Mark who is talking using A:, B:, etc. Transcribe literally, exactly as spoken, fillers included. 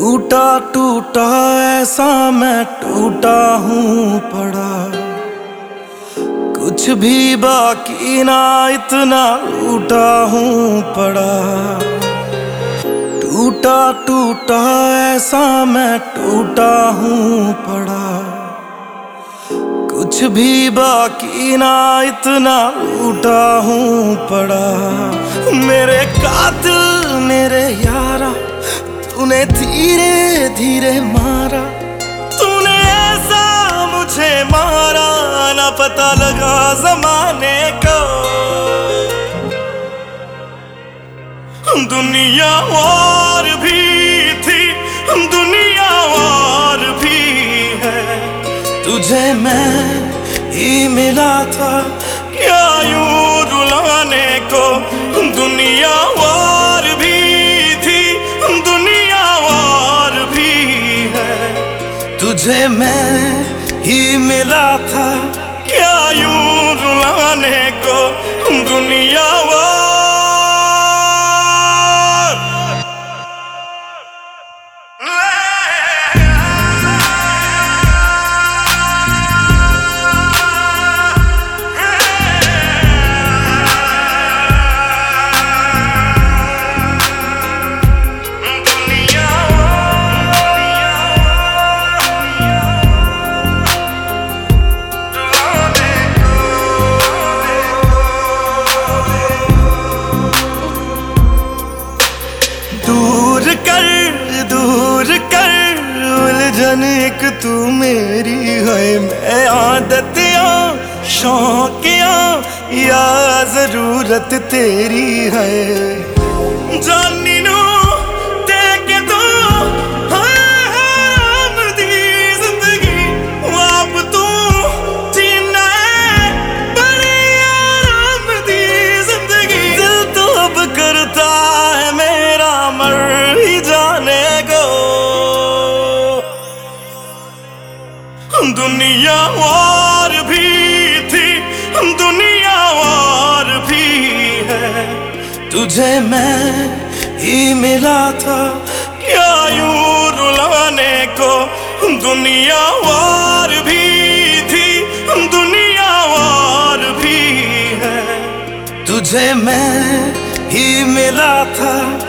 A: टूटा टूटा ऐसा मैं टूटा हूँ पड़ा, कुछ भी बाकी ना इतना लूटा हूँ पड़ा। टूटा टूटा ऐसा मैं टूटा हूँ पड़ा, कुछ भी बाकी ना इतना लूटा हूँ पड़ा। मेरे कातिल मेरे यारा, तूने धीरे धीरे मारा, तूने ऐसा मुझे मारा ना पता लगा जमाने को। दुनिया और भी थी, दुनिया और भी है, तुझे मैं ही मिला था क्या यूं रुलाने को। दुनिया और भी थी, दुनिया और भी है, तुझे मैं ही मिला था क्या यूं रुलाने को। दुनिया और दूर कर दूर कर उलझन एक तू मेरी है। मैं आदतियाँ शौकियाँ या जरूरत तेरी है। जानी नू देके तो हराम दी जिंदगी, आप तू जीना है बड़ी आराम दी जिंदगी। दिल तो अब करता है मेरा मर ही जाने को। दुनिया और भी थी, दुनिया और भी है, तुझे मैं ही मिला था क्या यूं रुलाने को। दुनिया और भी थी, दुनिया और भी है, तुझे मैं ही मिला था